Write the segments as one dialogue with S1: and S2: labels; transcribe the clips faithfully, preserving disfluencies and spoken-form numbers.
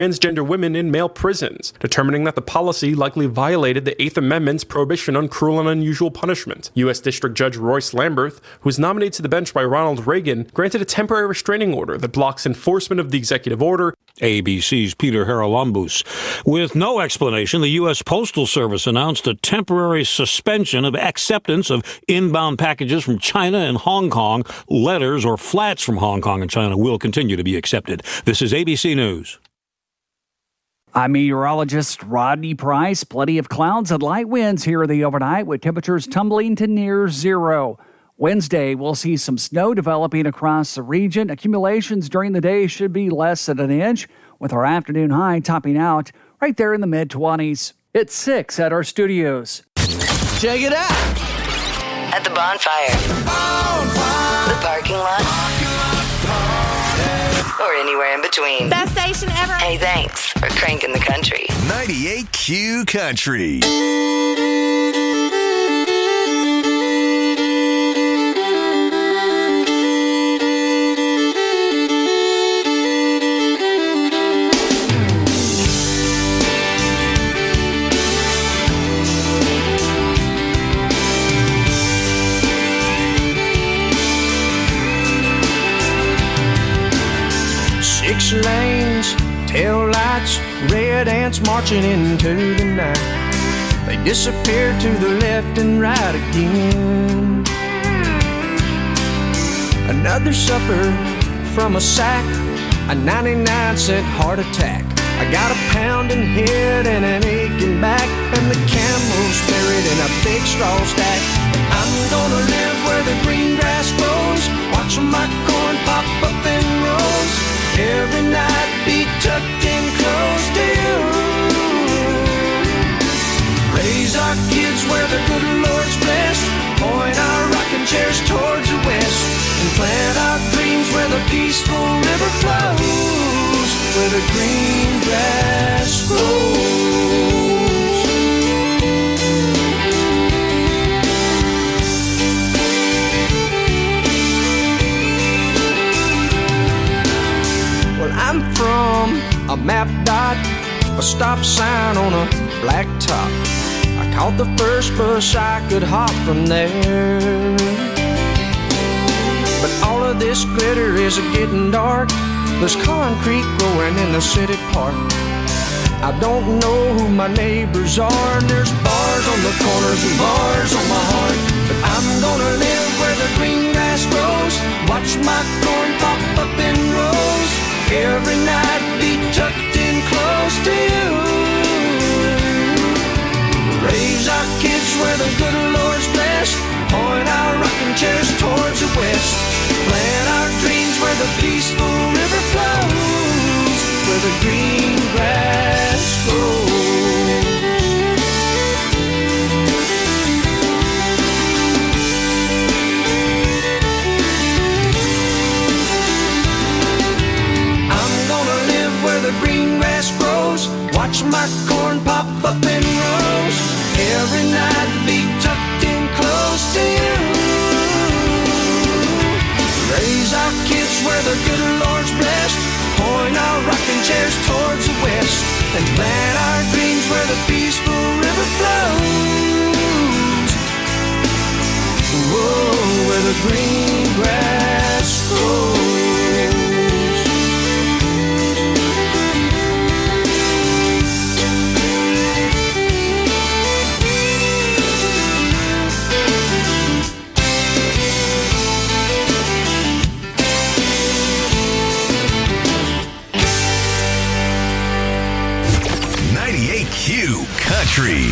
S1: transgender women in male prisons, determining that the policy likely violated the Eighth Amendment's prohibition on cruel and unusual punishment. U S District Judge Royce Lamberth, who was nominated to the bench by Ronald Reagan, granted a temporary restraining order that blocks enforcement of the executive order.
S2: A B C's Peter Haralambous. With no explanation, the U S Postal Service announced a temporary suspension of acceptance of inbound packages from China and Hong Kong. Letters or flats from Hong Kong and China will continue to be accepted. This is A B C News.
S3: I'm meteorologist Rodney Price. Plenty of clouds and light winds here in the overnight with temperatures tumbling to near zero. Wednesday, we'll see some snow developing across the region. Accumulations during the day should be less than an inch, with our afternoon high topping out right there in the mid-twenties. It's six at our studios.
S4: Check it out.
S5: At the bonfire. bonfire. The parking lot. Parking lot party. Or anywhere in between.
S6: Best station ever.
S5: Hey, thanks for cranking the country.
S4: ninety-eight Q Country.
S7: Six lanes, tail lights, red ants marching into the night. They disappear to the left and right again. Another supper from a sack, a ninety-nine cent heart attack. I got a pounding head and an aching back, and the camel's buried in a big straw stack. I'm gonna live where the green grass grows, watching my corn pop up in rows. Every night be tucked in close to you. Raise our kids where the good Lord's blessed. Point our rocking chairs towards the west. And plant our dreams where the peaceful river flows. Where the green grass grows. I'm from a map dot, a stop sign on a black top. I caught the first bus I could hop from there. But all of this glitter is getting dark. There's concrete growing in the city park. I don't know who my neighbors are, and there's bars on the corners and bars on my heart. But I'm gonna live where the green grass grows, watch my corn pop up in rows. Every night be tucked in close to you. Raise our kids where the good Lord's blessed. Point our rocking chairs towards the west. Plant our dreams where the peaceful river flows. Where the green grass grows. The green grass grows, watch my corn pop up in rows. Every night be tucked in close to you. Raise our kids where the good Lord's blessed. Point our rocking chairs towards the west. And plant our dreams where the peaceful river flows. Whoa, where the green grass grows.
S4: Q Country.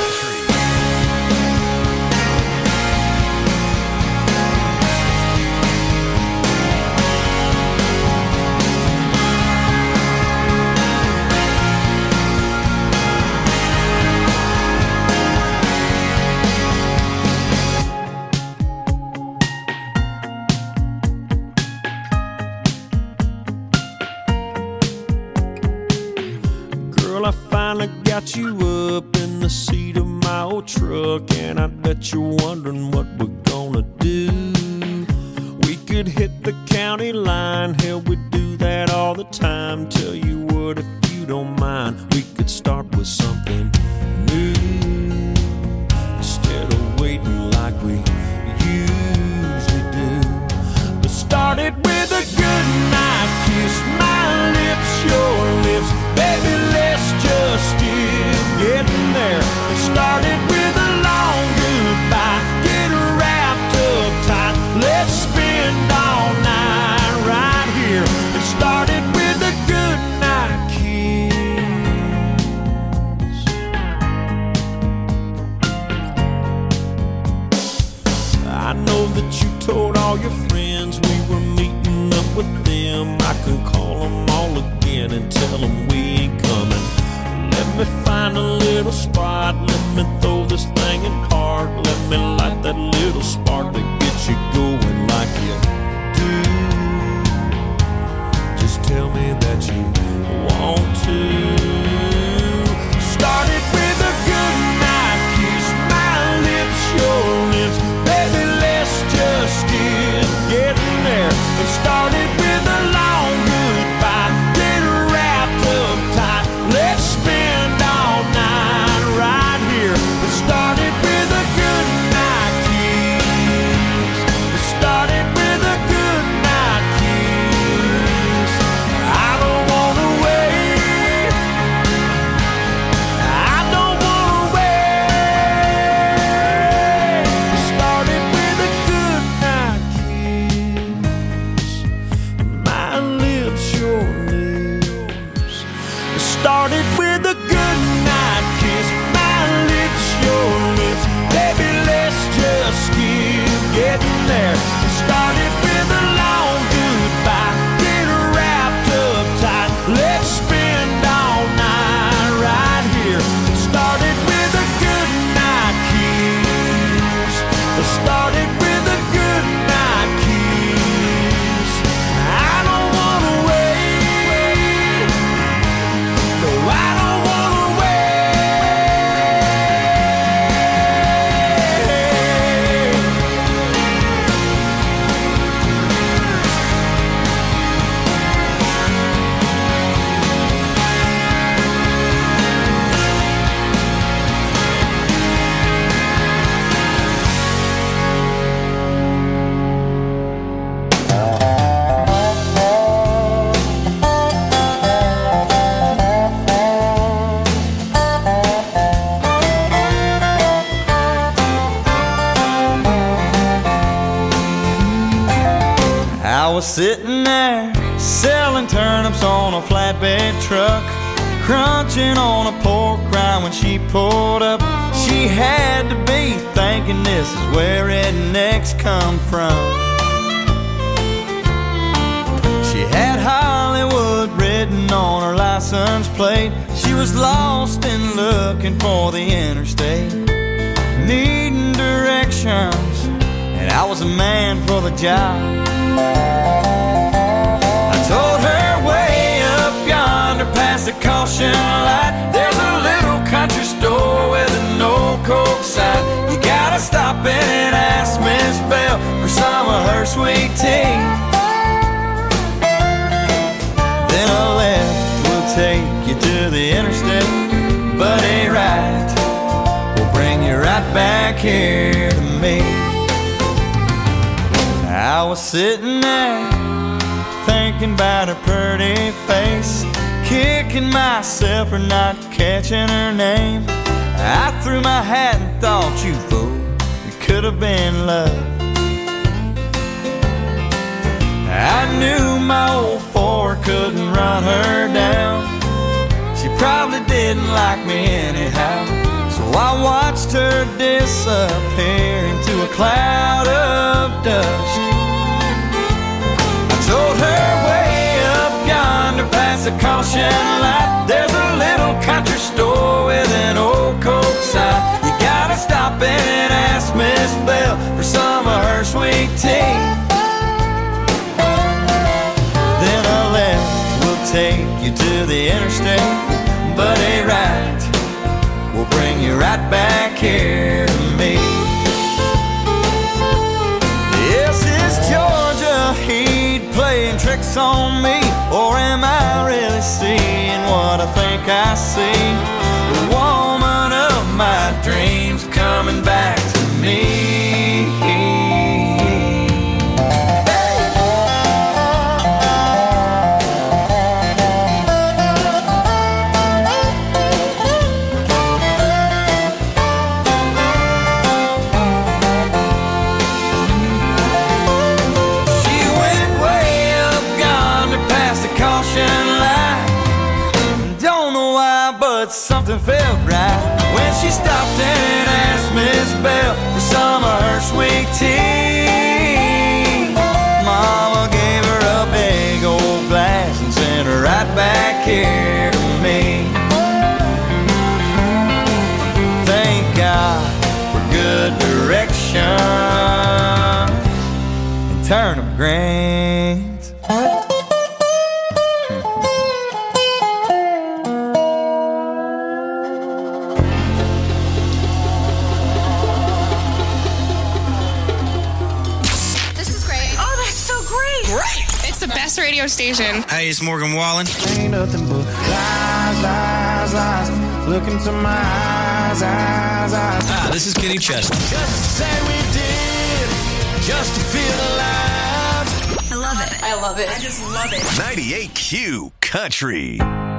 S8: Girl, I finally got you up in the seat of my old truck, and I bet you're wondering what we're gonna do. We could hit the county line, hell, we do that all the time. Tell you what, if you you don't mind, we could start with something new instead of waiting like we usually do. Let's start it with a good night kiss, my lips, your lips, baby, let's just get getting there. Let's start it with a long goodbye, get wrapped up tight, let's spend all night right here. Let's start it with a good night kiss. I know that you told all your friends we were meeting up with them. I can call them all again and tell them we ain't coming. Let me find a little spot, let me throw this thing in park, let me light that little spark that gets you going like you do. Just tell me that you want to. Start it with a good night kiss, my lips, your lips, baby, let's just get getting there. And start it with a long goodbye, get wrapped up tight, let's spend all night right here. Let's start it with a good night kiss. Let's start it with a good night kiss. I don't wanna wait, I don't wanna wait. Let's start it with a good night kiss, my lips, your lips. Let's start it with a good night kiss, my lips, your lips, baby, let's just keep getting there. Let's start it with a long goodbye, get wrapped up tight, let's spend all night right here. Let's start it with a good night kiss. Let's start it with a good night kiss. I don't wanna wait, no, I don't wanna wait.
S6: I was sitting there selling turnips on a flatbed truck, crunching on a pork rind when she pulled up. She had to be thinking this is where rednecks come from. She had Hollywood written on her license plate. She was lost and looking for the interstate, needing directions, and I was a man for the job. I told her way up yonder past the caution light, there's a little country store with an old Coke sign. You gotta stop in and ask Miss Bell for some of her sweet tea. Then a left will take you to the interstate, but a right will bring you right back here to me. I was sitting there thinking about her pretty face, kicking myself for not catching her name. I threw my hat and thought, you fool, it could have been love. I knew my old Ford couldn't run her down. She probably didn't like me anyhow, so I watched her disappear into a cloud of dust. I told her way up yonder past the caution light, there's a little country store with an old Coke sign. You gotta stop in and ask Miss Bell for some of her sweet tea. Then a left will take you to the interstate, but a right will bring you right back here to me. Yes, it's Georgia heat playing tricks on me, or am I really seeing what I think I see. The woman of my dreams coming back to me. Something felt right when she stopped and asked Miss Bell for some of her sweet tea. Mama gave her a big old glass and sent her right back here to me. Thank God for good direction and turnip greens.
S9: Radio station.
S10: Hey, it's Morgan Wallen.
S8: Ain't nothing but lies, lies, lies. Look into my eyes, eyes, eyes.
S10: Ah, this is Kenny Chesney.
S8: Just to say we did, just to feel alive.
S9: I love it. I love it. I just love it.
S4: ninety-eight Q Country.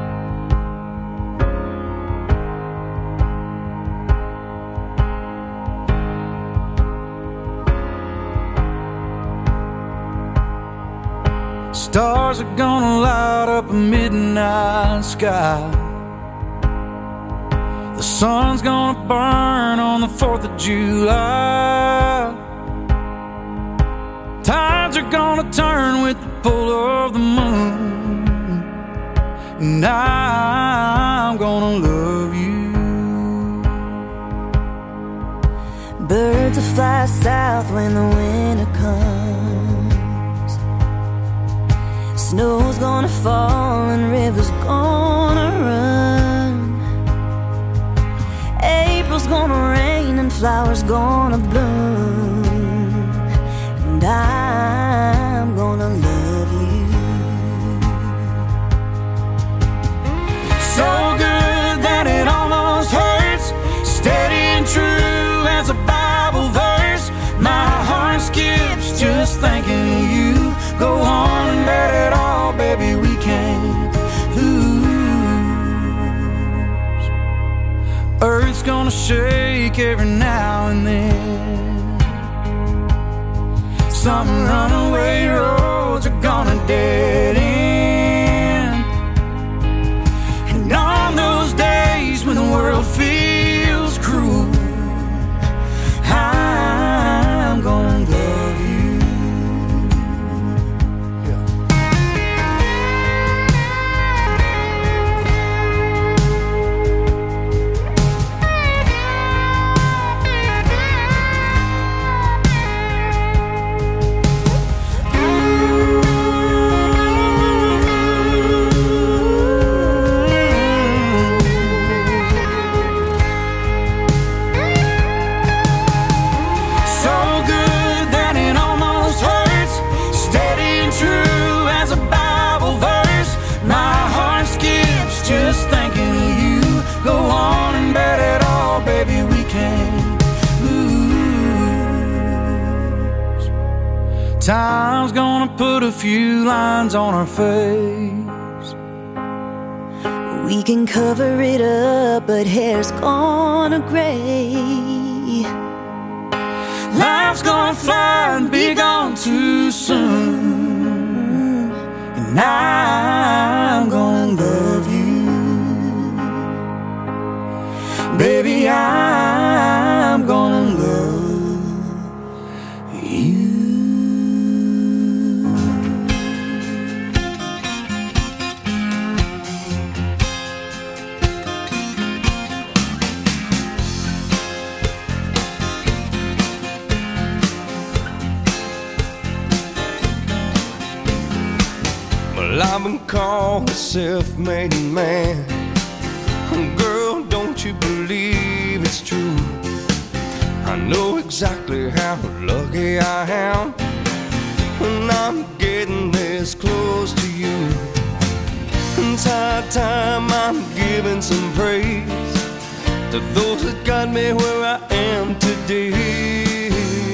S6: Stars are gonna light up a midnight sky. The sun's gonna burn on the fourth of July. Tides are gonna turn with the pull of the moon. And I'm gonna love you.
S11: Birds will fly south when the winter comes. Snow's gonna fall and rivers gonna run. April's gonna rain and flowers gonna bloom. And I'm gonna love you. So good that it almost hurts. Steady and true as a Bible verse. My heart skips just thinking of you. Go on and bet it all, baby, we can't lose. Earth's gonna shake every now and then. Some runaway roads are gonna dead end. And on those days when the world feels cruel, I'm gonna love you. Time's gonna put a few lines on our face. We can cover it up, but hair's gonna gray. Life's gonna fly and be gone too soon. And I'm gonna love you. Baby, I'm gonna love you.
S8: I've been called a self-made man. Girl, don't you believe it's true? I know exactly how lucky I am when I'm getting this close to you. And
S6: it's high time I'm giving some praise to those that got me where I am today.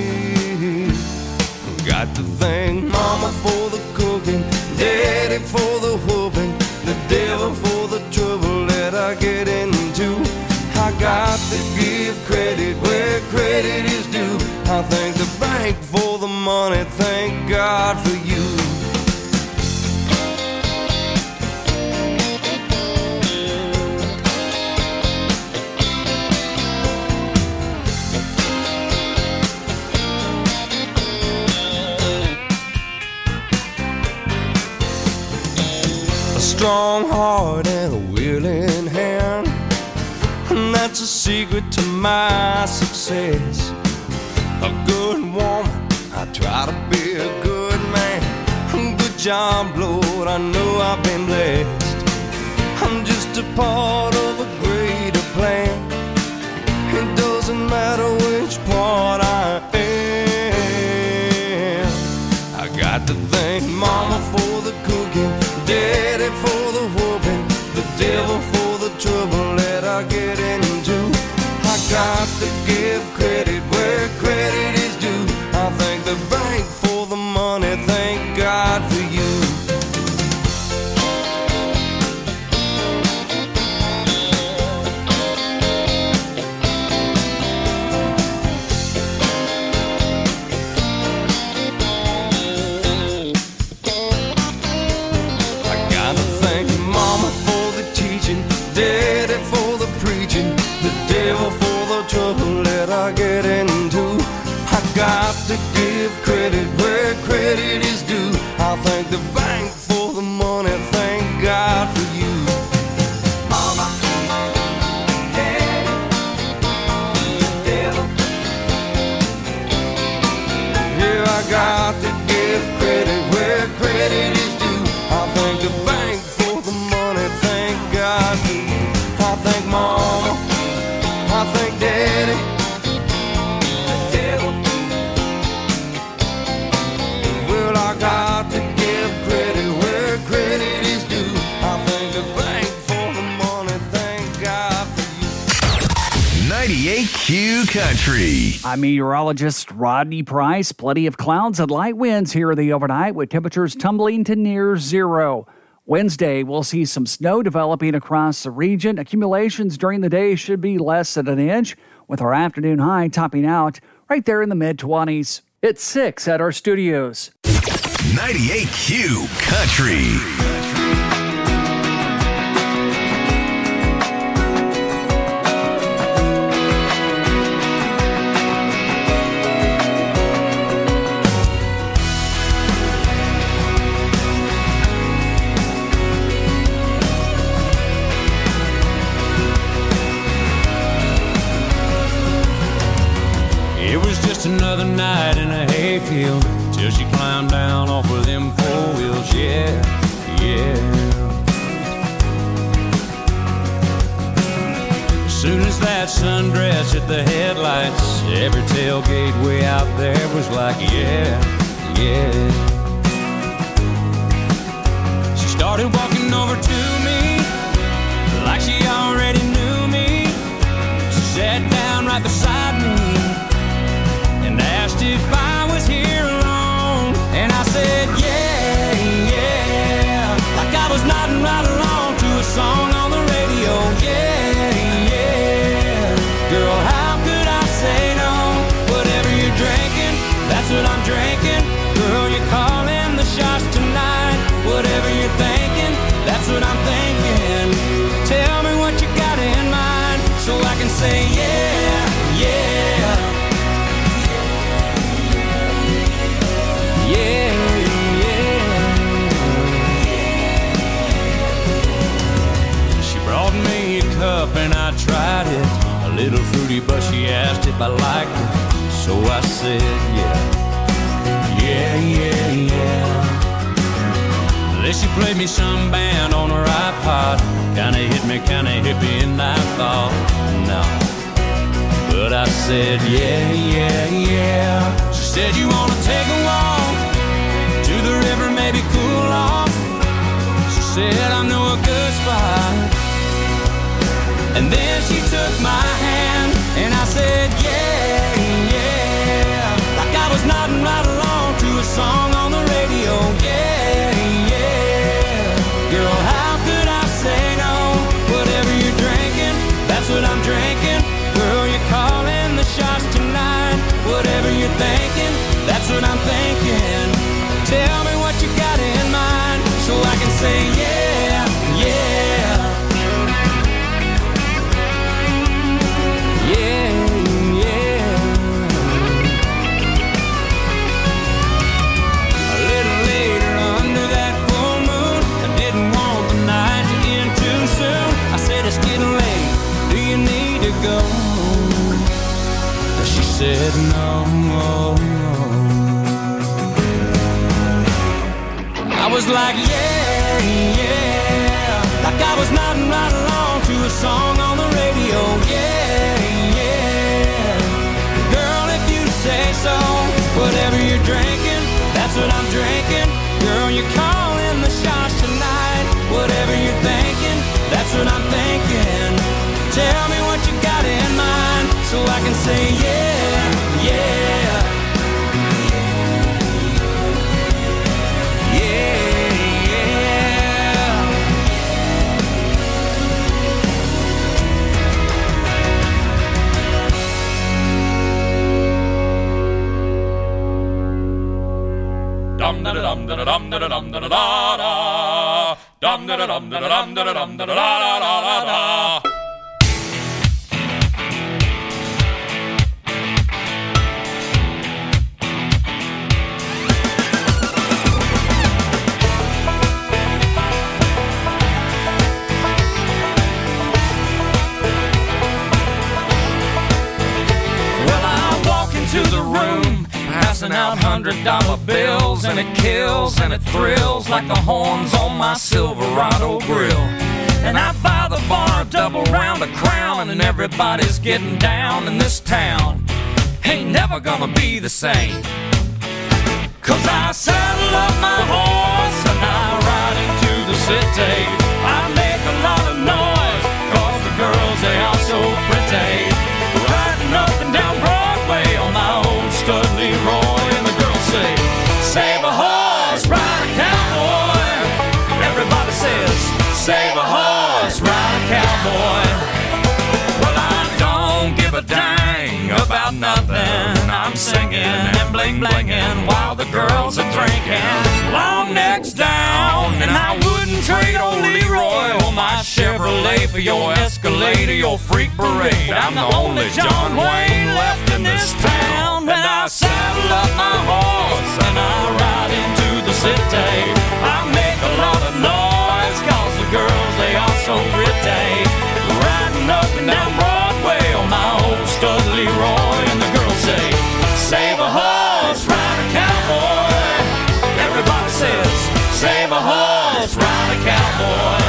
S6: Got to thank Mama for the cooking, Daddy for the whooping, the devil for the trouble that I get into. I got to give credit where credit is due. I thank the bank for the money, thank God for you. A strong heart and a willing hand, and that's a secret to my success. A good woman, I try to be a good man. Good job, Lord, I know I've been blessed. I'm just a part of a greater plan. It doesn't matter which part I am. I got to thank Mama for the cooking, Daddy for the whooping, the devil for the trouble that I get into. I got to give credit where credit is due. I thank the bank for the money, thank God for you. Daddy for the preaching, the devil for the trouble that I get into. I got to give credit where credit is due. I thank the bank for the money, thank God for you. Mama, Daddy, the devil. Yeah, I got to give credit where credit is due. I thank the bank for the money, thank God for you. I thank Mama, I thank Daddy, the devil. Well, I got to give credit where credit is due. I thank the bank for the money, thank God for you.
S4: ninety-eight Q Country.
S3: I'm meteorologist Rodney Price. Plenty of clouds and light winds here in the overnight with temperatures tumbling to near zero. Wednesday, we'll see some snow developing across the region. Accumulations during the day should be less than an inch, with our afternoon high topping out right there in the mid-twenties. It's six at our studios.
S4: ninety-eight Q Country.
S11: Another night in a hayfield till she climbed down off of them four wheels. Yeah, yeah. As soon as that sundress hit the headlights, every tailgate way out there was like, yeah, yeah. She started walking over to me like she already knew me. She sat down right beside me and asked if I was here alone. And I said, yeah, yeah, like I was nodding right along to a song on the radio. Yeah, yeah, girl, how could I say no? Whatever you're drinking, that's what I'm drinking. Girl, you're calling the shots tonight. Whatever you're thinking, that's what I'm thinking. Tell me what you got in mind so I can say yeah, yeah. Yeah, yeah. She brought me a cup and I tried it. A little fruity, but she asked if I liked it. So I said, yeah, yeah, yeah, yeah. Then she played me some band on her iPod. Kinda hit me, kinda hippie, and I thought, no. But I said, yeah, yeah, yeah. She said, you wanna take a walk to the river, maybe cool off. She
S6: said, I know a good spot. And then she took my hand, and I said, yeah, yeah. Like I was nodding right along to a song on the radio, yeah, yeah. Girl, how could I say no? Whatever you're drinking, that's what I'm drinking. Girl, you're calling the shots tonight. Whatever you're thinking, that's what I'm thinking. Tell me what you got in mind, so I can say yeah, yeah. Yeah, yeah. A little later under that full moon, I didn't want the night to end too soon. I said, it's getting late, do you need to go? She said no. I was like, yeah, yeah. Like I was nodding right along to a song on the radio, yeah, yeah. Girl, if you say so, whatever you're drinking, that's what I'm drinking. Girl, you're calling the shots tonight. Whatever you're thinking, that's what I'm thinking. Tell me what you got in mind, so I can say yeah, yeah.
S11: Dum da dum da dum da dum da da da. Dum da dum da dum da dum da da da da da.
S6: Passing out hundred dollar bills, and it kills and it thrills like the horns on my Silverado grill. And I buy the bar a double round of Crown, and everybody's getting down in this town. Ain't never gonna be the same, 'cause I saddle up my horse and I ride into the city. I make a lot of noise, 'cause the girls, they are so pretty. Riding up and down Broadway on my old stud Leroy, and the girls say, save a horse, ride a cowboy. Everybody says, save a horse, ride a cowboy. Well, I don't give a dang about nothing. I'm singing and bling blinging while the girls are drinking. Long necks down, and I wouldn't trade old Leroy or my Chevrolet for your Escalade or your freak parade. I'm the only John Wayne left in this town. And I saddle up my horse and I ride into the city. I make a lot of noise, 'cause the girls, they are so pretty. Riding up and down Broadway on my old stud Leroy, and the girls say, save a horse, ride a cowboy. Everybody says, save a horse, ride a cowboy.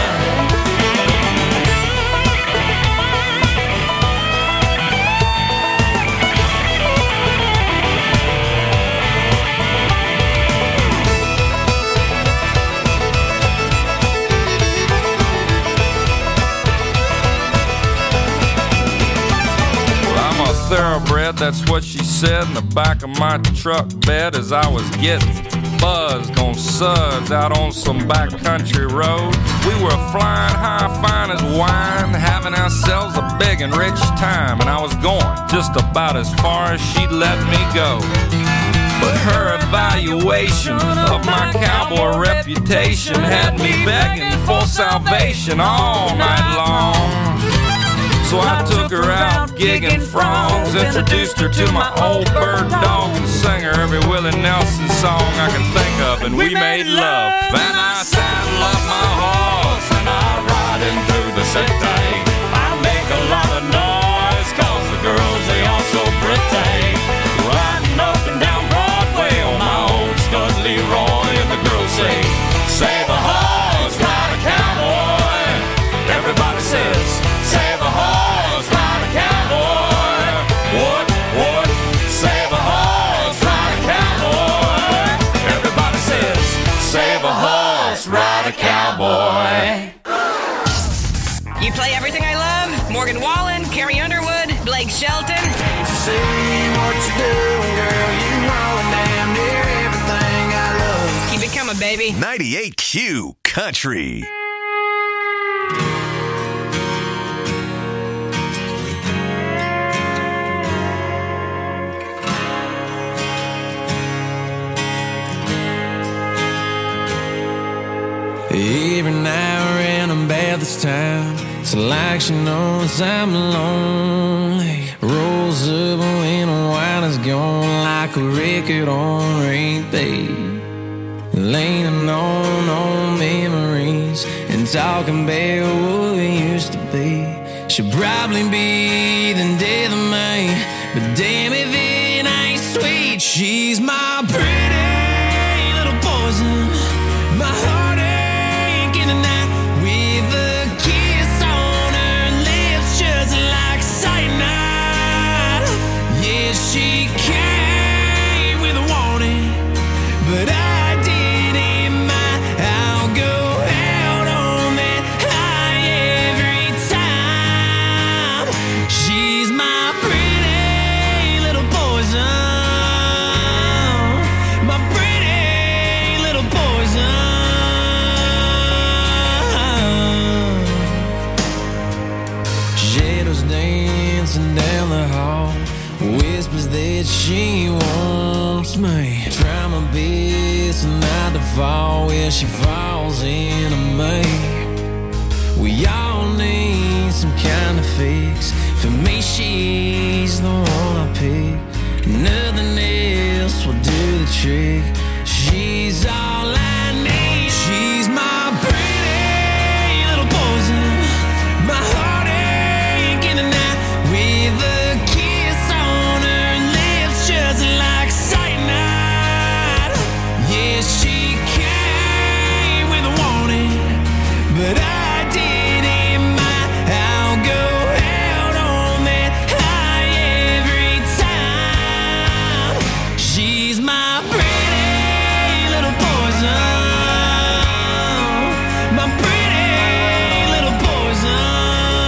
S6: Thoroughbred, that's what she said in the back of my truck bed as I was getting buzzed on suds out on some backcountry road. We were flying high, fine as wine, having ourselves a big and rich time, and I was going just about as far as she'd let me go. But her evaluation of my cowboy reputation had me begging for salvation all night long. So I took her out gigging frogs, introduced her to my old bird dog, and sang her every Willie Nelson song I could think of, and we made love. And I saddle up my horse and I ride in through the city. I make a lot of noise, 'cause the girls, they are so pretty. Riding up and down Broadway on my old stud Leroy, and the girls say, save a horse, ride a cowboy. Everybody says, save a horse, ride a cowboy. What, what? Save a horse, ride a cowboy. Everybody says, save a horse, ride a cowboy.
S9: I love? Morgan Wallen, Carrie Underwood, Blake Shelton.
S6: Can't you see what you're doing, girl? You know damn near everything I love.
S9: Keep it coming, baby.
S4: ninety-eight Q Country.
S6: Every now and then about this time, it's like she knows I'm lonely. Rolls up when the wine is gone like a record on repeat. Leaning on old memories and talking about what we used to be. She'll probably be the death of me, but damn if it ain't sweet. She's my pretty little poison, my heart. She came with a warning, but I didn't mind. I'll go out on that high every time. She's my pretty little poison, my pretty little poison. Shadows dancing down the hall, whispers that she wants me. Try my best not to fall where she falls into me. We all need some kind of fix. For me, she's the one I pick. Nothing else will do the trick. She's all I need. She's my pretty little poison, my heartache in the night with a just like cyanide. Yeah, she came with a warning, but I didn't mind. I'll go out on that high every time. She's my pretty little poison, my pretty little poison.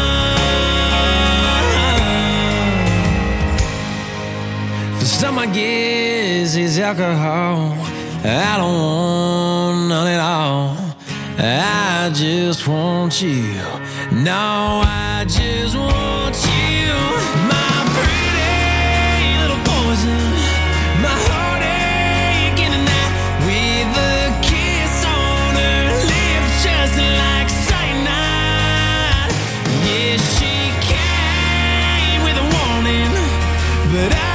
S6: Some I guess is alcohol. I don't want none at all. I just want you. No, I just want you. My pretty little poison, my heartache in the night with a kiss on her lips just like cyanide. Yeah, she came with a warning, but I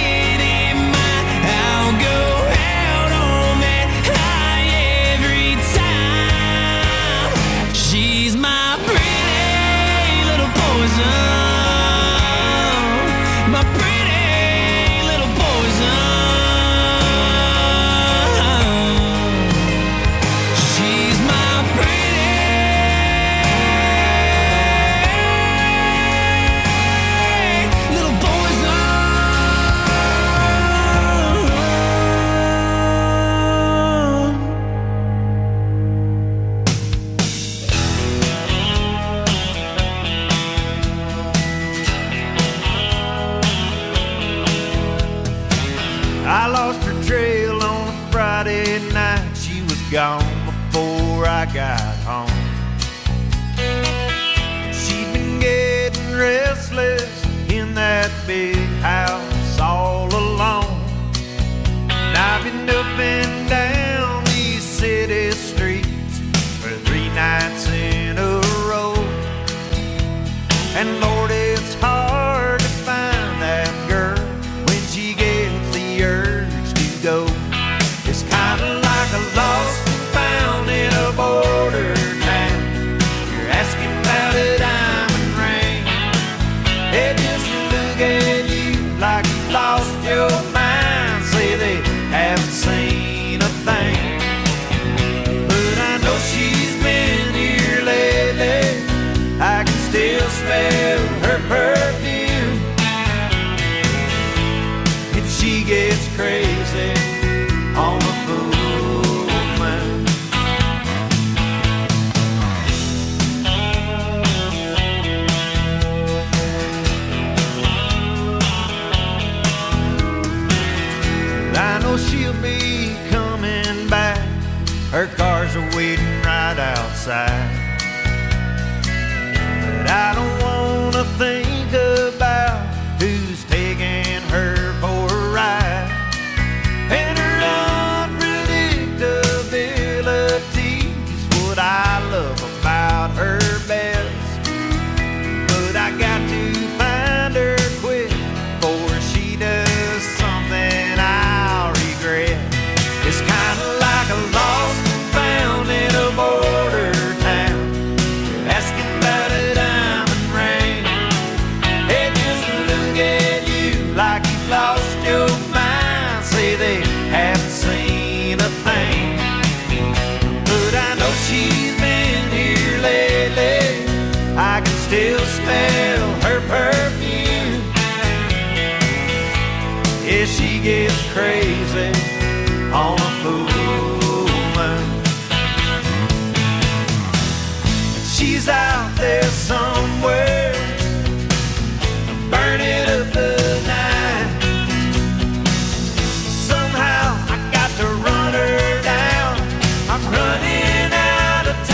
S6: gone before I got home. She'd been getting restless in that big house all alone. And I've been up and down these city streets for three nights in a row. And Lord, it's hard to find that girl when she gets the urge to go. It's kind of like a lost and found in a border town. You're asking about a diamond ring. They just look at you like you lost your mind. Say they haven't seen a thing. But I know she's been here lately. I can still smell smell her perfume. Yeah, she gets crazy on a full moon. She's out there somewhere, burning up the night. Somehow I got to run her down. I'm running out of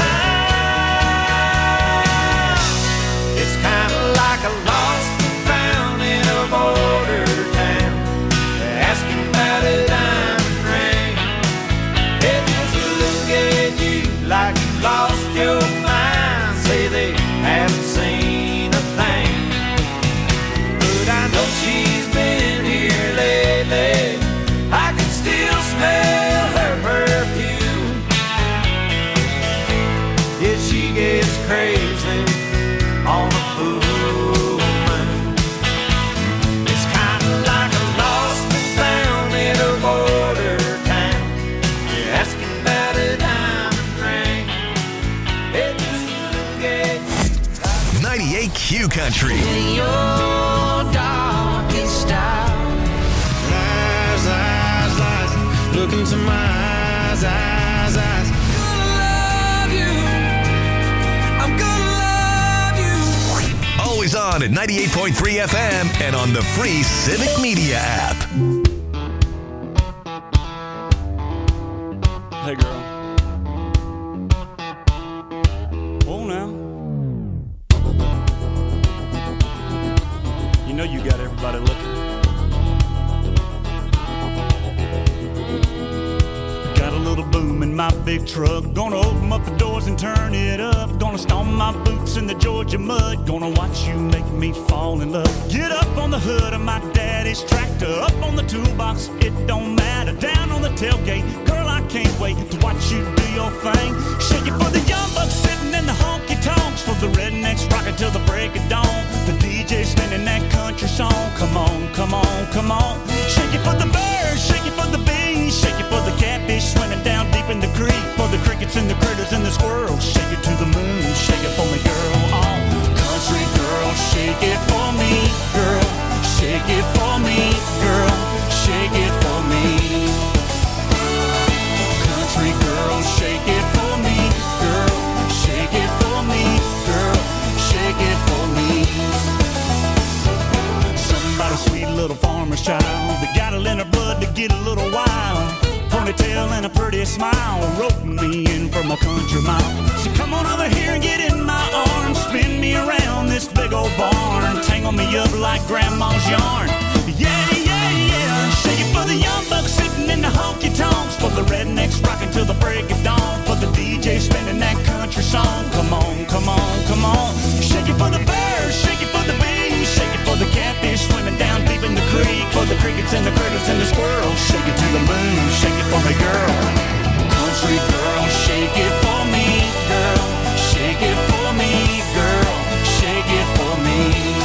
S6: time. It's kind of like a lost and found in a border town, asking about a diamond ring. They just look at you like you lost your mind. Say they haven't seen a thing, but I know she's been here lately. I can still smell her perfume. Yeah, she gets crazy on a full moon. It's kind of like a lost and found in a border town. You're asking about a diamond ring. They just look at you.
S4: ninety-eight Q Country.
S11: In your darkest hour.
S8: Eyes, eyes, eyes, look into my eyes, eyes, eyes.
S11: Love you. I'm gonna love you.
S4: Always on at ninety-eight point three F M and on the free Civic Media app.
S12: Hey, girl. Oh, now. You know you got everybody looking. Got a little boom in my big truck. Gonna open up the doors and turn it up. Gonna stomp my boots in the Georgia mud. Gonna watch you make me fall in love. Get up on the hood of my daddy's tractor. Up on the toolbox, it don't matter. Down on the tailgate, girl, I can't wait to watch you do your thing. Shake it for the young bucks sitting in the honky tonks. For the rednecks rocking till the break of dawn. The D J spinning that country song. Come on, come on, come on. Shake it for the birds, shake it for the bees. Shake it for the catfish swimming down deep in the creek. For the crickets and the critters and the squirrels. Shake it to the moon, shake it for me, girl. Oh, country girl, shake it for me, girl. Shake it for me, girl. Shake it for me. Country girl, shake it for me, girl. Shake it for me, girl. Shake it for me. Somebody sweet little farmer's child that got it in her blood to get a little wild. Ponytail and a pretty smile, roping me in from a country mile. So come on over here and get in my arms, spin me around this big old barn, tangle me up like grandma's yarn. Yeah, yeah, yeah. Shake it for the young bucks sitting in the honky tonks. For the rednecks rocking till the break of dawn. For the D J spinning that country song. Come on, come on, come on. Shake it for the birds, shake it for the bees. Shake it for the catfish swimming down deep in the creek. For the crickets and the critters and the squirrels. Shake it to the moon, shake it for me, girl. Country girl, shake it for me, girl. Shake it for me, girl. Shake it for me.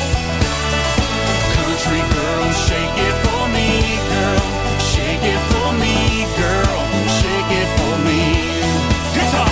S12: Country girl, shake it for me, girl. Shake it for me, girl. Shake it for me. Guitar.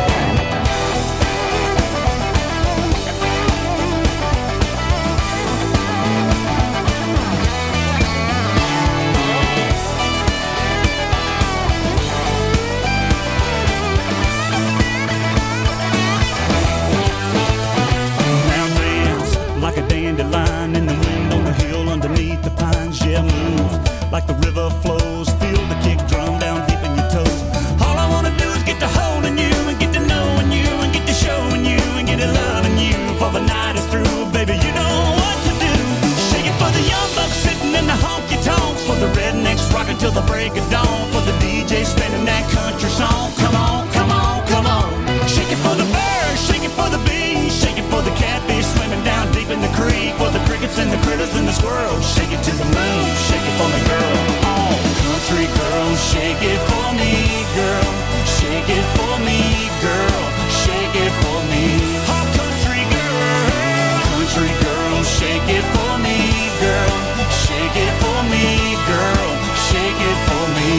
S12: Like a dandelion in the wind on the hill underneath the pines. Yeah, move like the river flows. Feel the kick drum down deep in your toes. All I wanna do is get to holding you and get to knowing you and get to showing you and get to loving you. For the night is through, baby, you know what to do. Shake it for the young bucks sitting in the honky tonks. For the rednecks rocking till the break of dawn. For the D J spinning that country song. Come on, come on, come on. Shake it for the birds, shake it for the bees. Shake it for the catfish swimming down deep in the creek. For the crickets and the critters and the squirrels. Shake it to the moon, shake it for me, girl. Oh, country girl, shake it for me, girl. Shake it for me, girl. Shake it for me. Oh, country girl, country girl, shake it for me, girl. Shake it for me, girl. Shake it for me.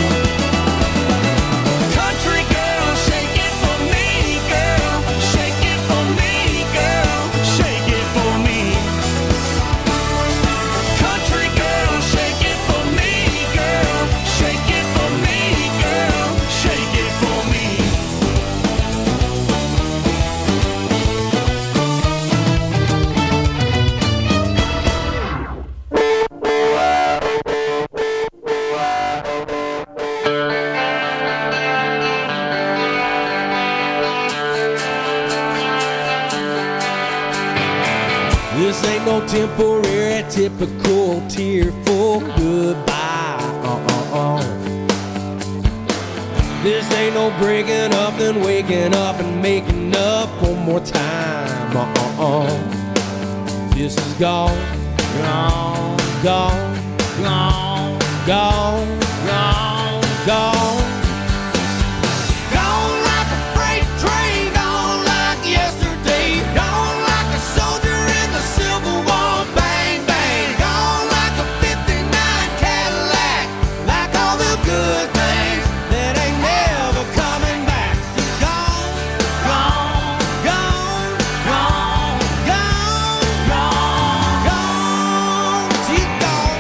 S12: Country girl, shake it for me, girl. Shake it for me, girl. Shake
S8: This ain't no temporary, typical, tearful goodbye. Uh-uh-uh. This ain't no breaking up, then waking up and making up one more time. Uh-uh-uh. This is gone, gone, gone, gone, gone, gone, gone. Gone like a freight train, gone like yesterday, gone like a soldier in the Civil War. Bang, bang, gone like a fifty-nine Cadillac, like all the good things that ain't never coming back. She's gone, gone, gone, gone, gone, gone, gone. She's gone.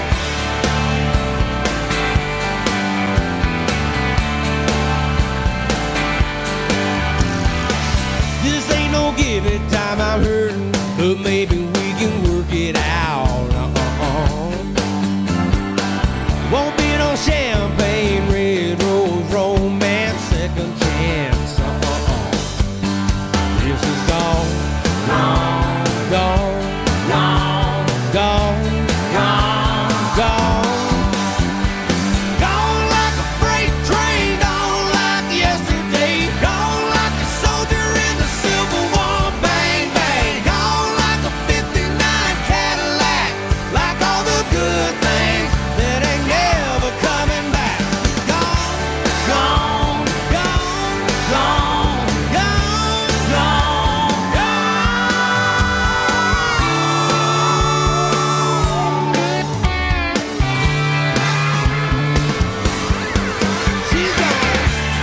S8: This ain't no give it time, I'm hurting, but maybe we can work it out. Uh-uh-uh. Won't be no champagne, red rose, romance, second chance. Uh-uh-uh. This is gone, gone, gone, gone, gone, gone, gone. Gone like a freight train, gone like yesterday, gone like a soldier in the Civil War. Bang, bang, gone like a fifty-nine Cadillac, like all the good things that ain't never coming back. Gone, gone, gone, gone, gone, gone, gone. She's gone.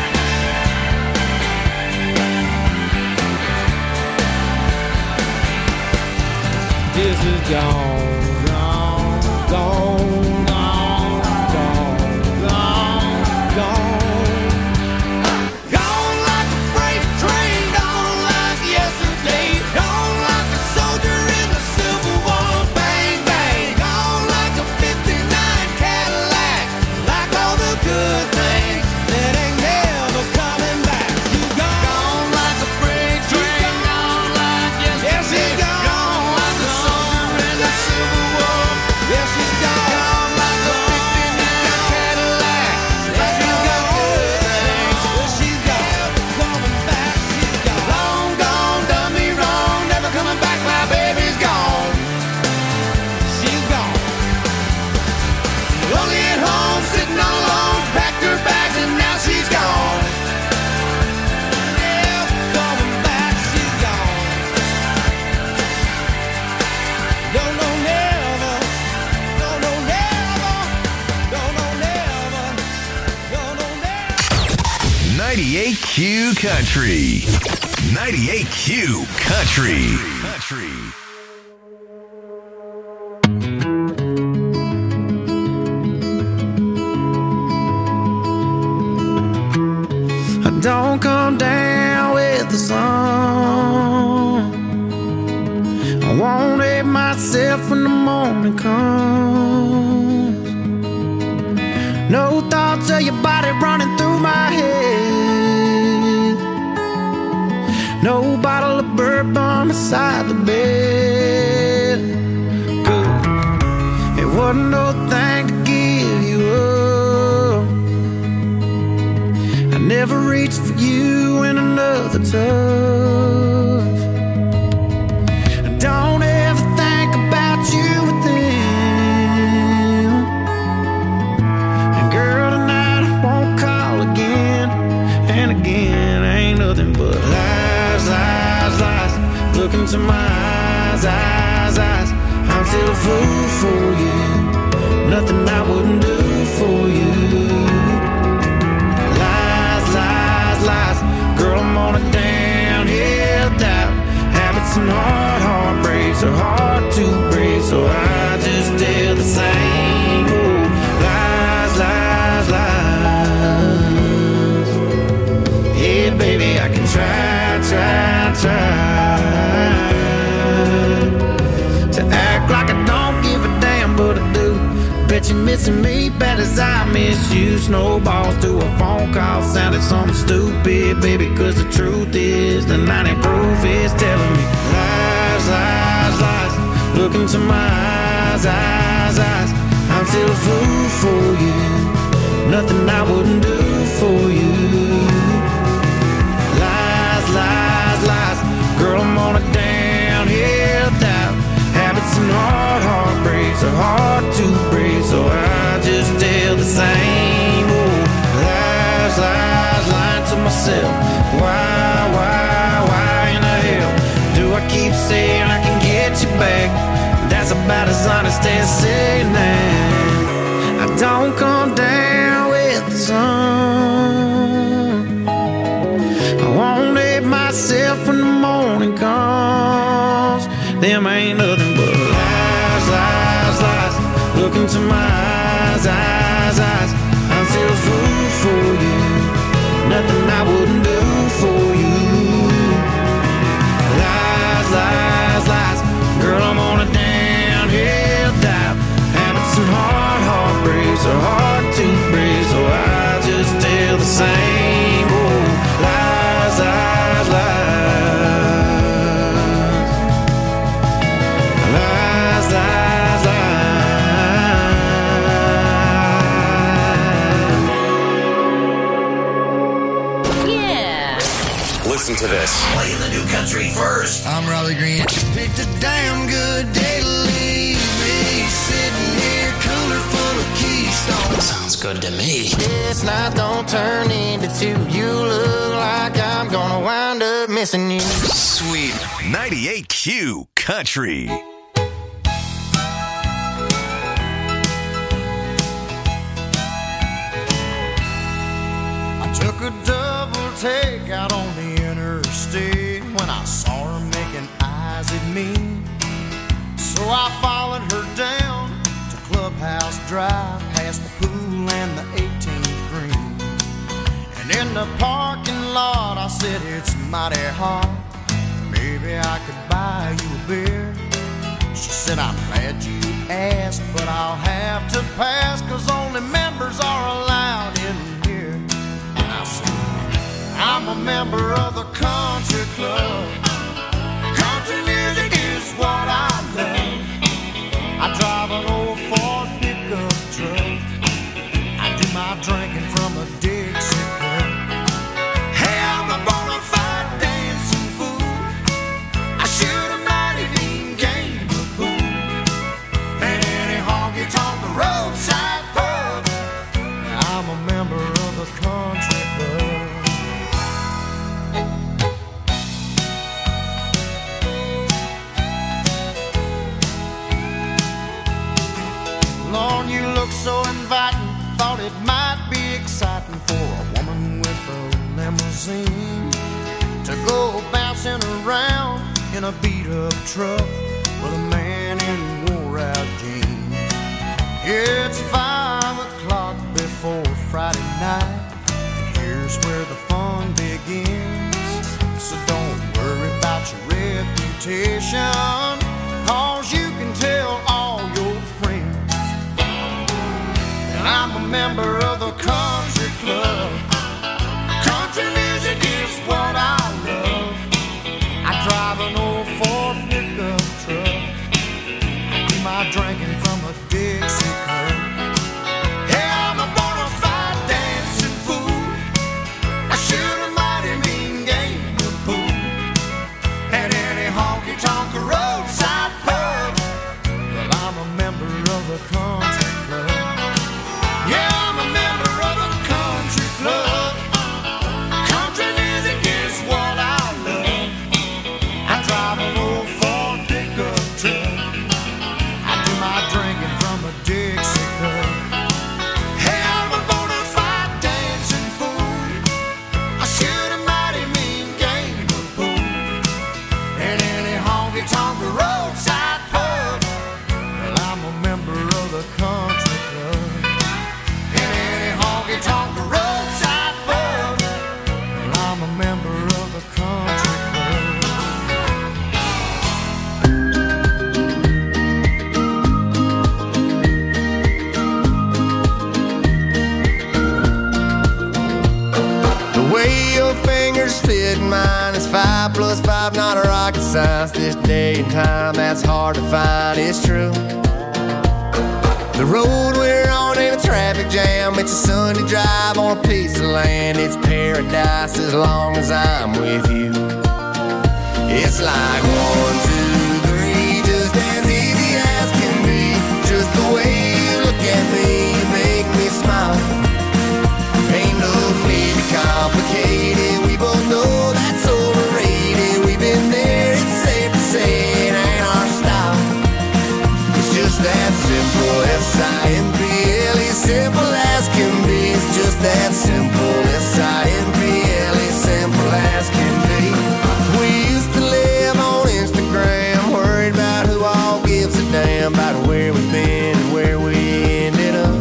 S8: This is gone, gone, gone, gone, gone, gone, gone. Gone like a freight train, gone like yesterday, gone like a soldier in the Civil War. Bang, bang, gone like a fifty-nine Cadillac, like all the good things that ain't never coming back. She's gone, gone like a freight train, gone like yesterday, gone like a soldier in the Civil War. Yeah, she's gone like a fifty-nine Cadillac, like all the good things. Well, she's gone, coming back. She's gone, long gone, done me wrong, never coming back. My baby's gone. She's gone. Lonely at home, sitting all alone, packed her bags and now she's gone. Never coming back. She's gone. No, no, never. No, no, never. No, no, never. No, no, never.
S4: ninety-eight Q Country. ninety-eight Q Country. Country.
S6: Don't come down with the sun. I won't hate myself when the morning comes. No thoughts of your body running through my head. No bottle of bourbon beside the bed. Good. It wasn't no thing to give you up. I never reached for you in another touch. I don't ever think about you with them. And girl, tonight I won't call again. And again, ain't nothing but lies, lies, lies. Look into my eyes, eyes, eyes. I'm still a fool for you. Nothing I wouldn't do for you. Girl, I'm on a downhill dive. Habits and hard heartbreaks are hard to break, so I just tell the same old lies, lies, lies. Yeah, baby, I can try, try, try to act like I don't give a damn, but I do. Bet you're missing me bad as I miss you. Snowballs to a phone call sounded something stupid, baby, cause the truth is the ninety proof is telling me lies, lies, lies.
S7: Look into my eyes, eyes, eyes. I'm still a fool for you. Nothing I wouldn't do for you. Lies, lies, lies. Girl, I'm on a downhill doubt. Habits and hard heartbreaks are hard to break, so I just tell the same old lies, lies, lying to myself. Why, why, why in the hell do I keep saying I can get you back? That's about as honest as saying that I don't come down with the sun. I won't let myself when the morning comes. Them ain't nothing but lies, lies, lies. Look into my eyes, eyes, eyes. I'm still a fool for you. Nothing I wouldn't do for you. Lies, lies, lies. Girl, I'm on a downhill dive. Habits and hard heartbreaks are hard to break, so I just tell the same old lies, lies, lies. Lies, lies,
S5: lies. Yeah.
S10: Listen to this.
S13: Playing the new country first.
S14: I'm Raleigh Green.
S13: Picked a damn good day to leave me sitting here, cooler full of Keystone.
S10: Sounds good to me.
S13: This night don't turn into two. You look like I'm gonna wind up missing you.
S10: Sweet.
S4: ninety-eight Q Country.
S6: I took a double take out on the interstate when I saw her making eyes at me. So I followed her down to Clubhouse Drive, past the pool and the eighteenth green. And in the parking lot I said, it's mighty hot, maybe I could buy you a beer. She said, I'm glad you asked, but I'll have to pass, 'cause only members are allowed in here. And I said, I'm a member of the country club. Country music is what I love. I drive an old Ford pickup truck. I do my drinking from a Dixie cup. Hey, I'm a bona fide dancing fool. I shoot a mighty mean game of pool. And any honky-tonk the roadside pub. I'm a member of the country club. Lord, you look so inviting. Thought it might be exciting for a woman with a limousine to go bouncing around in a beat-up truck with a man in wore-out jeans. It's five o'clock before Friday night, and here's where the fun begins. So don't worry about your reputation, 'cause you can tell all your friends. I'm a member of the country club. Country music is what I love. I drive an old Ford pickup truck. I do my drinking from a Dixie cup. Hey, I'm a bona fide dancing fool. I shoot a mighty mean game of pool. At any honky-tonk roadside pub. Well, I'm a member of the country club. Yeah, I'm a member of a country club. Country music is what I love. I drive an old Ford pickup truck. I do my drinking from a Dixie cup. Hey, I'm a bona fide dancing fool. I shoot a mighty mean game of pool. And any honky-tonk roadside pub. Well, I'm a member of the country club. Honky-tonk roadside pub. Well, I'm a member of the country
S7: club. The way your fingers fit mine is five plus five, not a rocket science. This day
S13: in time that's hard to find is true. The road we're on ain't a traffic jam. It's a Sunday drive on a piece of land. It's paradise as long as I'm with you. It's like one, two, three, just as easy as can be. Just the way you look at me, you make me smile. Ain't no need to complicate it. We both know that's overrated. We've been there, it's safe to say it ain't our style. It's just that simple, S I M P L E, simple as can be. It's just that simple, S I M P L E, simple as can be. We used to live on Instagram, worried about who all gives a damn about where we've been and where we ended up.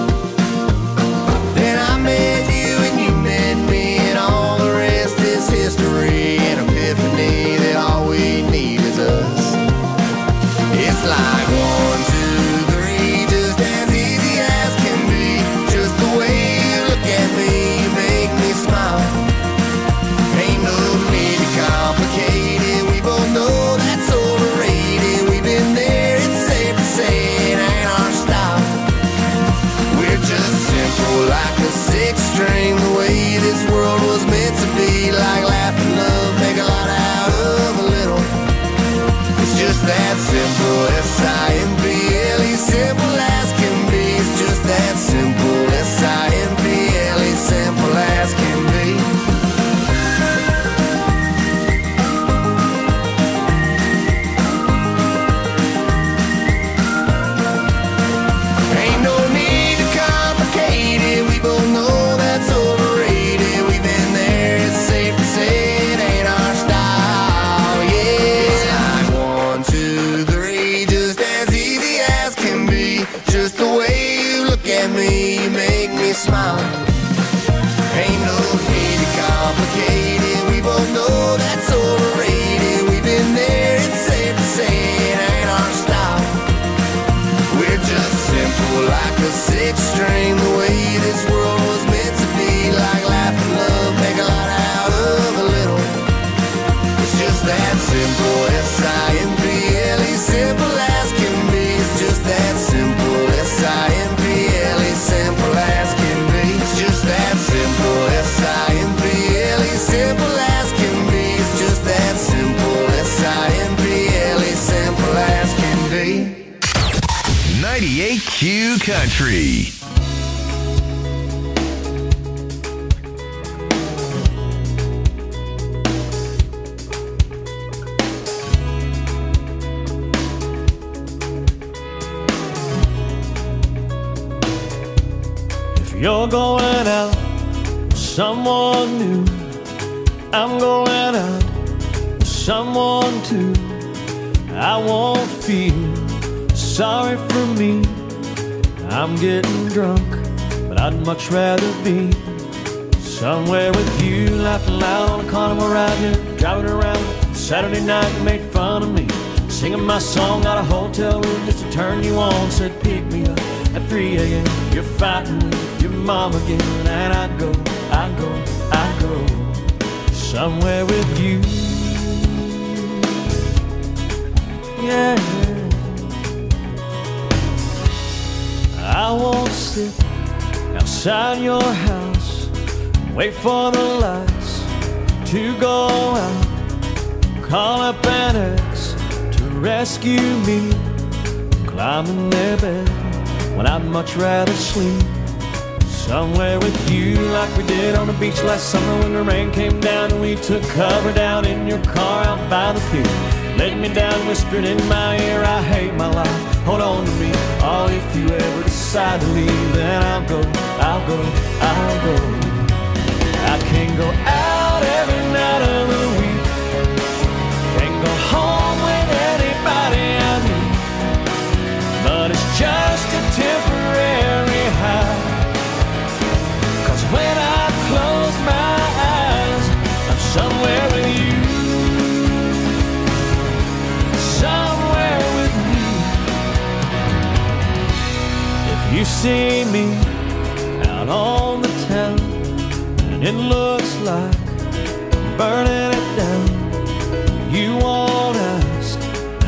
S13: Then I met you and you met me, and all the rest is history. An epiphany that all we need is us. It's like one, two, three, just as easy as can be. Just the way you look at me, you make me smile. Ain't no need to complicate it. We both know that's overrated. We've been there, it's safe to say it ain't our style. We're just simple like a six string, the way this world was meant to be. Like laugh and love, make a lot out of a little. It's just that simple, S I M P L E, simple as can be. It's just that simple, S I M P L E, simple as can be. Ain't no need to complicate it. We both know that's overrated. We've been there, it's safe to say it ain't our style. Yeah, it's like one, two, three, just as easy as can be. Just the way you look at me, you make me smile. Ain't no need to complicate it. We both know that's overrated. We've been there, it's safe to say it ain't our style. We're just simple like a six string, the way this world was meant to be. Like laugh and love, make a lot out of a little. It's just that simple, S I M P L E, simple as can be. It's just that simple, S I M P L E, simple as can be. It's just that simple, S I M P L E, simple as can be. It's just that simple, S I M P L E, simple as can be.
S4: ninety-eight Q Country.
S8: If you're going out with someone new, I'm going out with someone too. I won't feel sorry for me. I'm getting drunk, but I'd much rather be somewhere with you, laughing loud on a carnival ride here, driving around Saturday night. You made fun of me, singing my song out of hotel room just to turn you on. Said pick me up at three a.m. You're fighting with your mom again, and I go, I go, I go somewhere with you. Yeah, I won't sit outside your house, wait for the lights to go out, call up an ex to rescue me, climb in their bed when I'd much rather sleep somewhere with you, like we did on the beach last summer when the rain came down and we took cover down in your car out by the pier. Laid me down, whispered in my ear, I hate my life, hold on to me. Oh, if you ever decide to leave, then I'll go, I'll go, I'll go. I can go out every night of the week, can't go home with anybody I meet, but it's just a temporary high. Cause when I close my eyes, I'm somewhere with you. Somewhere with me. If you see me out on the town and it looks like I'm burning it down, you won't ask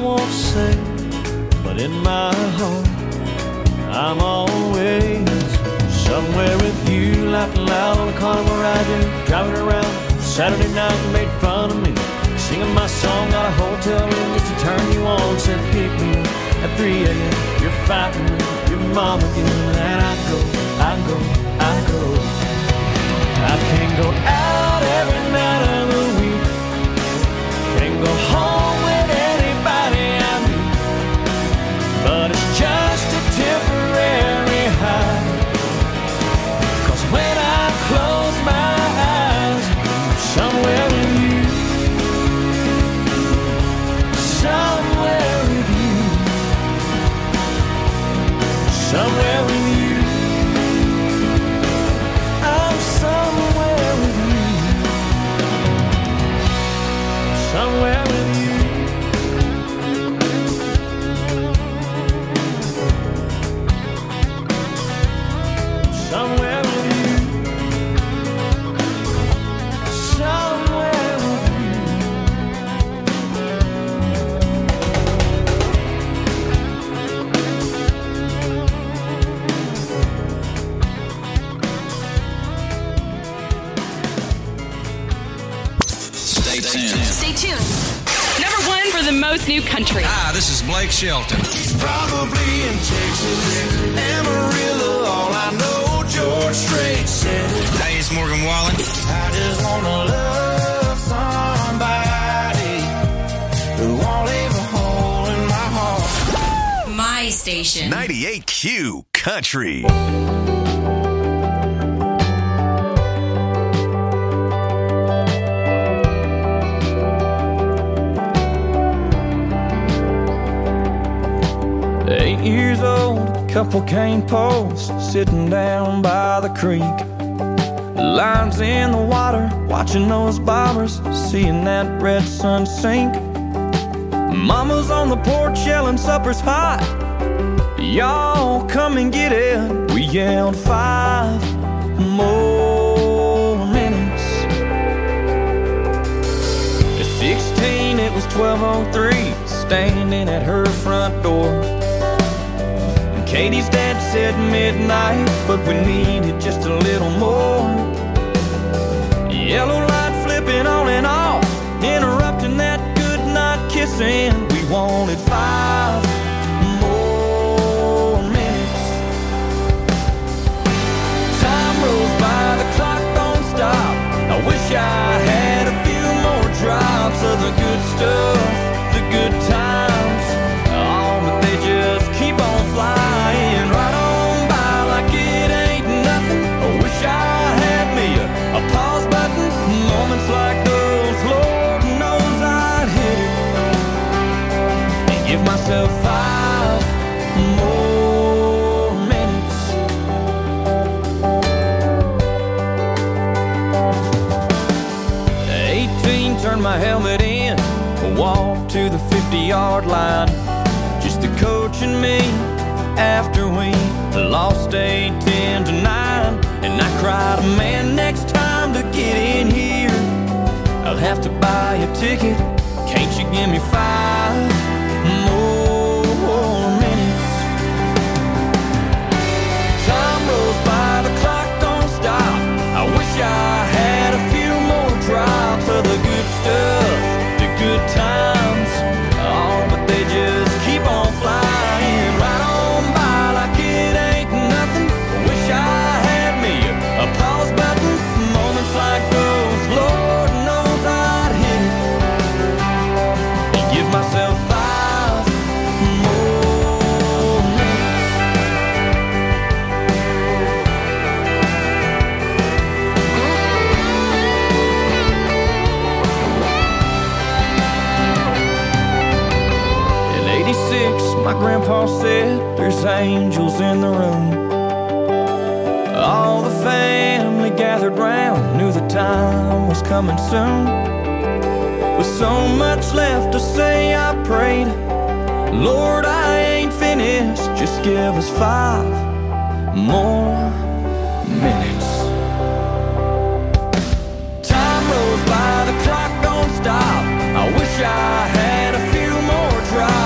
S8: won't say, but in my heart I'm always somewhere with you, laughing loud on the corner where I do, driving around Saturday night and made fun of me, singing my song, got a hotel room just to turn you on, said pick me up at three a.m. You're fighting with your mom again, and I go, I go, I go. I can't go out every night of the week, can't go home with anybody I meet, but it's just a temporary high, 'cause when I close my eyes, I'm somewhere with you, somewhere with you, somewhere with you. I'm somewhere with you, somewhere with you. Somewhere with you, somewhere with
S10: Stay tuned.
S9: Stay tuned. Number one for the most new country.
S10: Hi, this is Blake Shelton.
S13: Probably in Texas, Amarillo, all I know, George Strait said.
S10: Hey, it's Morgan Wallen.
S13: I just wanna love somebody who won't leave a hole in my heart.
S9: My station.
S4: ninety-eight Q Country.
S6: Eight years old, couple cane posts sitting down by the creek. Lines in the water, watching those bobbers, seeing that red sun sink. Mama's on the porch yelling supper's hot, y'all come and get it. We yelled five more minutes. At sixteen it was twelve oh three, standing at her front door. Katie's dad said midnight, but we needed just a little more. Yellow light flipping on and off, interrupting that good night kissing. We wanted five more minutes. Time rolls by, the clock don't stop. I wish I had a few more drops of the good stuff, the good times. Oh, but they just keep on flying right on by like it ain't nothing. I wish I had me a, a pause button. Moments like those, Lord knows I'd hit it and give myself five more minutes. eighteen, turned my helmet in, walked to the fifty-yard line. Just the coach and me after we lost eight ten to nine. And I cried, man, next time to get in here I'll have to buy a ticket. Can't you give me five more minutes? Time rolls by, the clock don't stop. I wish I had a few more drops of the good stuff, the good times. Oh, but they just keep on flying right on by like it ain't nothing. Wish I had me a pause button. Moments like those, Lord knows I'd hit it and give myself five more minutes. In eighty-six, my grandpa said there's angels in the room. All the family gathered round, knew the time was coming soon. With so much left to say, I prayed, Lord, I ain't finished, just give us five more minutes. Time rolls by, the clock don't stop. I wish I had a few more drops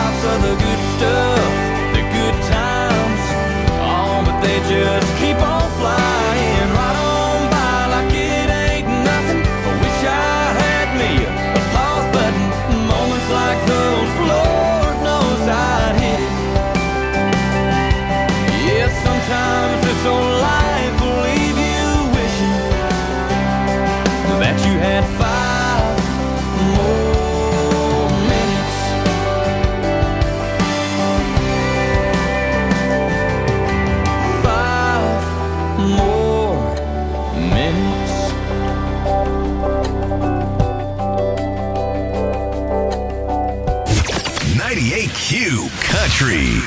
S4: ninety-eight Q Country.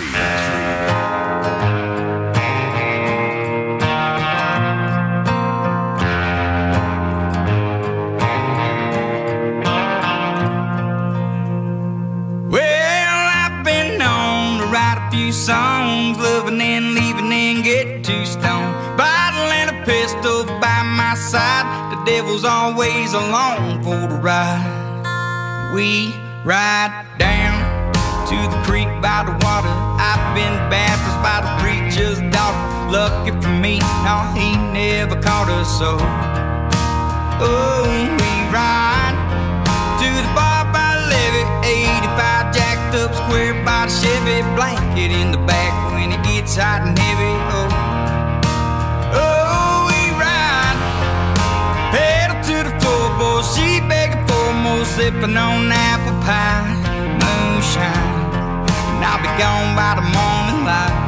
S6: Songs, loving and leaving and get too stoned. Bottle and a pistol by my side. The devil's always along for the ride. We ride down to the creek by the water. I've been baptized by the preacher's daughter. Lucky for me, no, he never caught us so. Oh, we ride to the bar by the levee, eighty-five jacked up square by the Chevy, blanket in the back when it gets hot and heavy. Oh, oh, we ride, pedal to the floorboard, she begging for more, sipping on apple pie, moonshine, and I'll be gone by the morning light.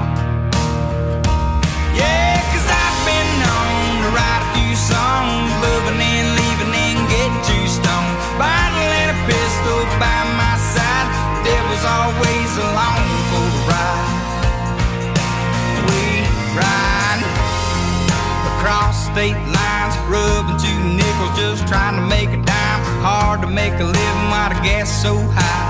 S6: Yeah, 'cause I've been known to write a few songs, loving and leaving and get too stoned. Bottle and a pistol by my side, devil's always along for the ride. We ride across state lines, rubbing two nickels, just trying to make a dime. Hard to make a living while the gas is so high.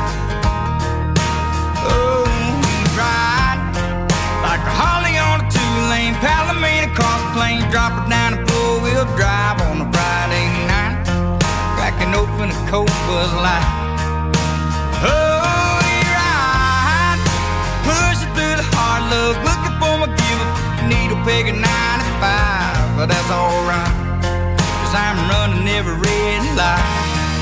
S6: Oh, we ride like a Harley on a two-lane Palomino cross plane, drop it down a four-wheel drive on a Friday night, cracking open a cold Bud Light. Oh, we ride, pushing through the hard luck, looking for my give-up, needle peg at ninety-five, but that's alright, 'cause I'm running every red light.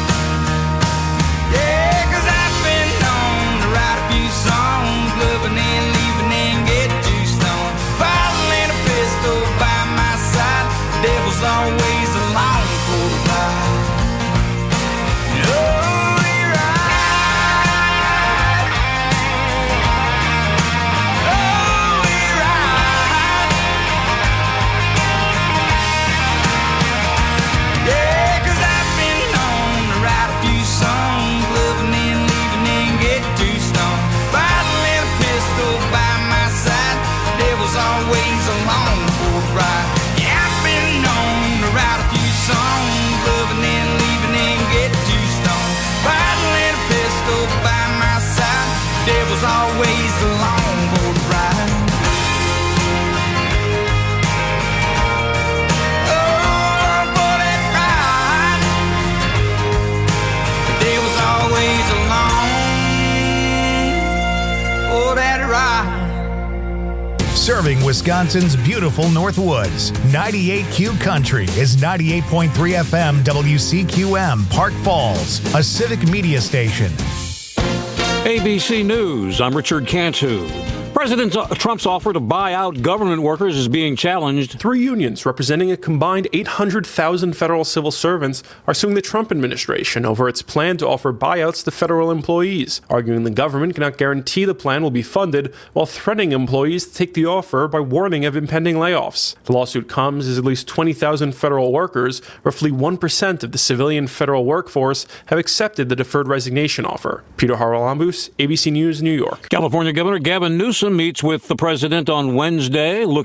S6: Yeah, 'cause I've been known to write a few songs, loving and leaving and get too stoned. Bottle and a pistol by my side, devil's always along for the ride. Oh, always along for the ride. Yeah, I've been known to write a few songs, loving and leaving and get too stoned. Bottle and a pistol by my side, devil's always along for the ride. Oh, for that ride, the devil's always along for that ride.
S14: Serving Wisconsin's beautiful Northwoods. ninety-eight Q Country is ninety-eight point three F M W C Q M, Park Falls, a civic media station.
S2: A B C News, I'm Richard Cantu. President Trump's offer to buy out government workers is being challenged.
S1: Three unions representing a combined eight hundred thousand federal civil servants are suing the Trump administration over its plan to offer buyouts to federal employees, arguing the government cannot guarantee the plan will be funded while threatening employees to take the offer by warning of impending layoffs. The lawsuit comes as at least twenty thousand federal workers, roughly one percent of the civilian federal workforce, have accepted the deferred resignation offer. Peter Haralambous, A B C News, New York.
S2: California Governor Gavin Newsom meets with the president on Wednesday, looking